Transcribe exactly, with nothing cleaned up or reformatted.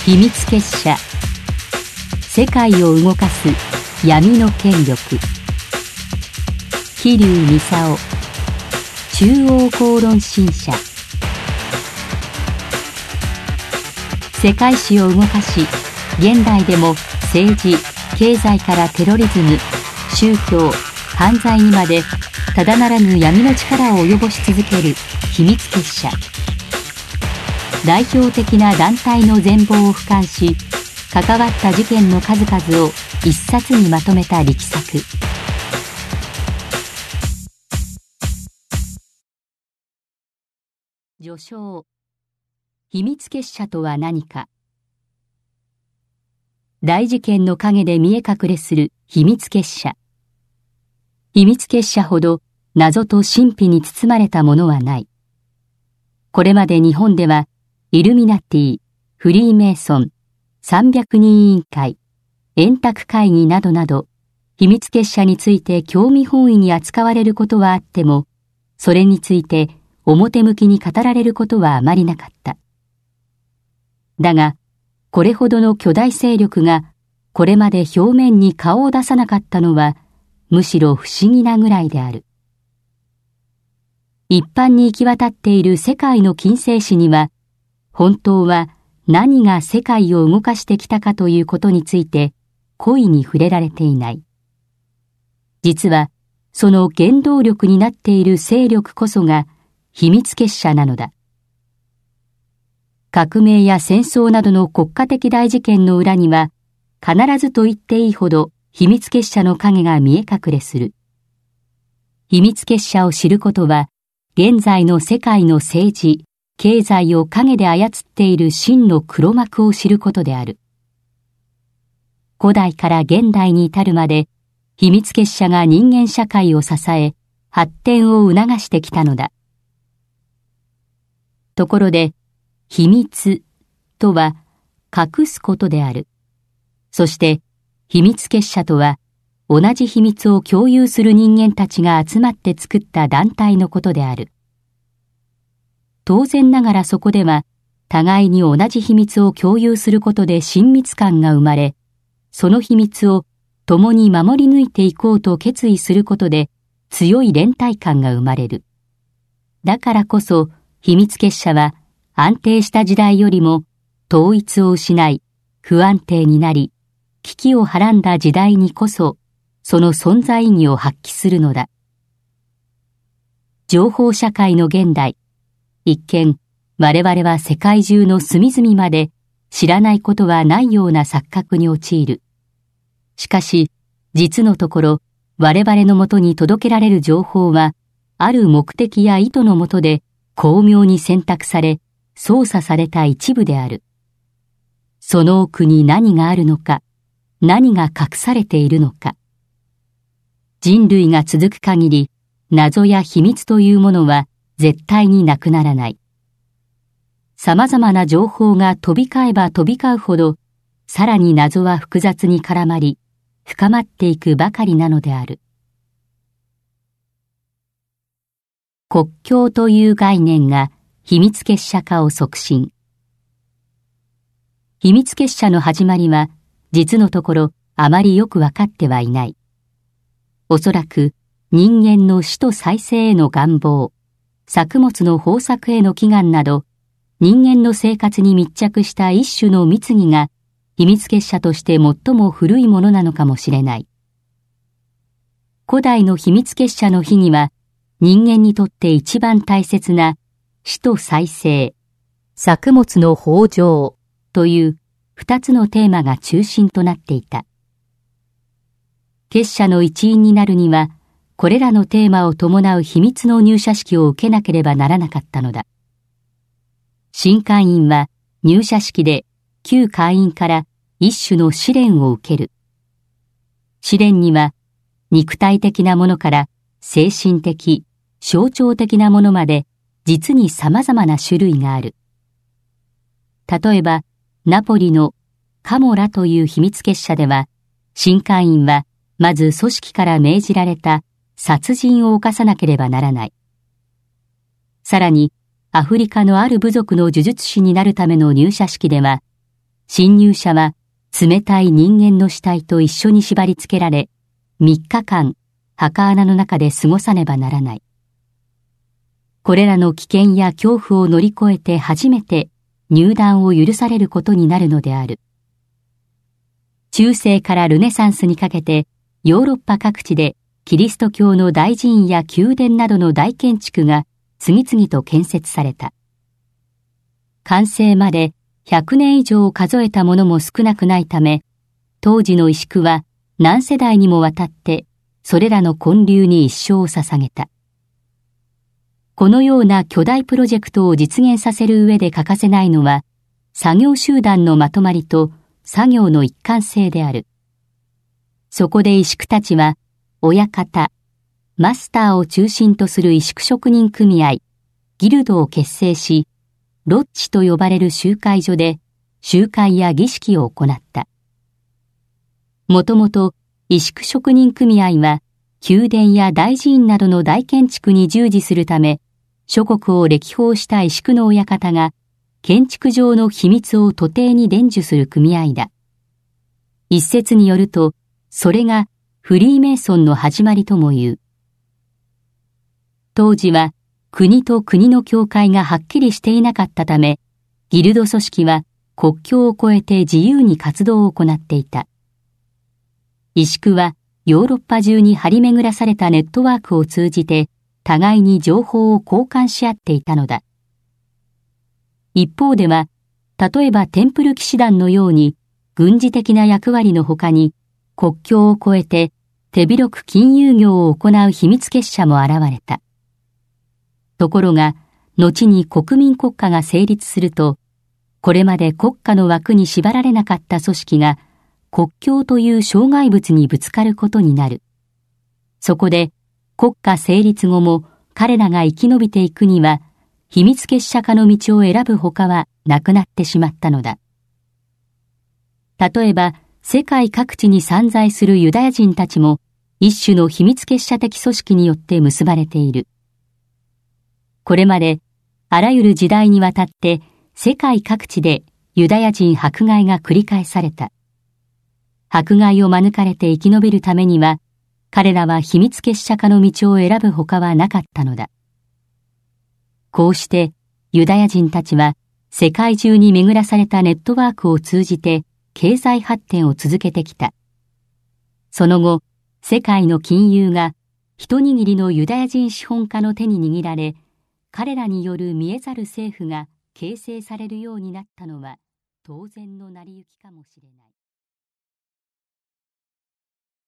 秘密結社、世界を動かす闇の権力。桐生操、中央公論新社。世界史を動かし、現代でも政治、経済からテロリズム、宗教、犯罪にまでただならぬ闇の力を及ぼし続ける秘密結社。代表的な団体の全貌を俯瞰し、関わった事件の数々を一冊にまとめた力作。序章。秘密結社とは何か。大事件の陰で見え隠れする秘密結社。秘密結社ほど謎と神秘に包まれたものはない。これまで日本では、イルミナティ、フリーメイソン、三百人委員会、円卓会議などなど、秘密結社について興味本位に扱われることはあっても、それについて表向きに語られることはあまりなかった。だが、これほどの巨大勢力がこれまで表面に顔を出さなかったのは、むしろ不思議なぐらいである。一般に行き渡っている世界の近世史には、本当は何が世界を動かしてきたかということについて、故意に触れられていない。実は、その原動力になっている勢力こそが秘密結社なのだ。革命や戦争などの国家的大事件の裏には、必ずと言っていいほど秘密結社の影が見え隠れする。秘密結社を知ることは、現在の世界の政治、経済を陰で操っている真の黒幕を知ることである。古代から現代に至るまで、秘密結社が人間社会を支え、発展を促してきたのだ。ところで、秘密とは隠すことである。そして、秘密結社とは、同じ秘密を共有する人間たちが集まって作った団体のことである。当然ながらそこでは、互いに同じ秘密を共有することで親密感が生まれ、その秘密を共に守り抜いていこうと決意することで、強い連帯感が生まれる。だからこそ、秘密結社は安定した時代よりも統一を失い、不安定になり、危機をはらんだ時代にこそ、その存在意義を発揮するのだ。情報社会の現代、一見、我々は世界中の隅々まで知らないことはないような錯覚に陥る。しかし、実のところ、我々のもとに届けられる情報は、ある目的や意図のもとで巧妙に選択され、操作された一部である。その奥に何があるのか、何が隠されているのか。人類が続く限り、謎や秘密というものは絶対になくならない。様々な情報が飛び交えば飛び交うほど、さらに謎は複雑に絡まり、深まっていくばかりなのである。国境という概念が秘密結社化を促進。秘密結社の始まりは、実のところあまりよくわかってはいない。おそらく人間の死と再生への願望、作物の豊作への祈願など、人間の生活に密着した一種の密議が、秘密結社として最も古いものなのかもしれない。古代の秘密結社の秘義は、人間にとって一番大切な死と再生、作物の豊穣という二つのテーマが中心となっていた。結社の一員になるには、これらのテーマを伴う秘密の入社式を受けなければならなかったのだ。新会員は入社式で旧会員から一種の試練を受ける。試練には肉体的なものから精神的、象徴的なものまで実に様々な種類がある。例えば、ナポリのカモラという秘密結社では、新会員はまず組織から命じられた殺人を犯さなければならない。さらに、アフリカのある部族の呪術師になるための入社式では、 侵入者は冷たい人間の死体と一緒に縛り付けられ、みっかかん墓穴の中で過ごさねばならない。これらの危険や恐怖を乗り越えて初めて入壇を許されることになるのである。中世からルネサンスにかけてヨーロッパ各地でキリスト教の大寺院や宮殿などの大建築が次々と建設された。完成までひゃくねん以上を数えたものも少なくないため、当時の石工は何世代にもわたってそれらの建立に一生を捧げた。このような巨大プロジェクトを実現させる上で欠かせないのは、作業集団のまとまりと作業の一貫性である。そこで石工たちは、親方、マスターを中心とする石工職人組合、ギルドを結成し、ロッジと呼ばれる集会所で集会や儀式を行った。もともと石工職人組合は、宮殿や大寺院などの大建築に従事するため、諸国を歴訪した石工の親方が、建築上の秘密を徒弟に伝授する組合だ。一説によると、それがフリーメイソンの始まりとも言う。当時は国と国の境界がはっきりしていなかったため、ギルド組織は国境を越えて自由に活動を行っていた。石工はヨーロッパ中に張り巡らされたネットワークを通じて、互いに情報を交換し合っていたのだ。一方では、例えばテンプル騎士団のように軍事的な役割の他に国境を越えて手広く金融業を行う秘密結社も現れた。ところが、後に国民国家が成立すると、これまで国家の枠に縛られなかった組織が国境という障害物にぶつかることになる。そこで、国家成立後も彼らが生き延びていくには、秘密結社化の道を選ぶほかはなくなってしまったのだ。例えば、世界各地に散在するユダヤ人たちも、一種の秘密結社的組織によって結ばれている。これまで、あらゆる時代にわたって、世界各地でユダヤ人迫害が繰り返された。迫害を免れて生き延びるためには、彼らは秘密結社化の道を選ぶほかはなかったのだ。こうしてユダヤ人たちは世界中に巡らされたネットワークを通じて経済発展を続けてきた。その後、世界の金融が一握りのユダヤ人資本家の手に握られ、彼らによる見えざる政府が形成されるようになったのは当然の成り行きかもしれない。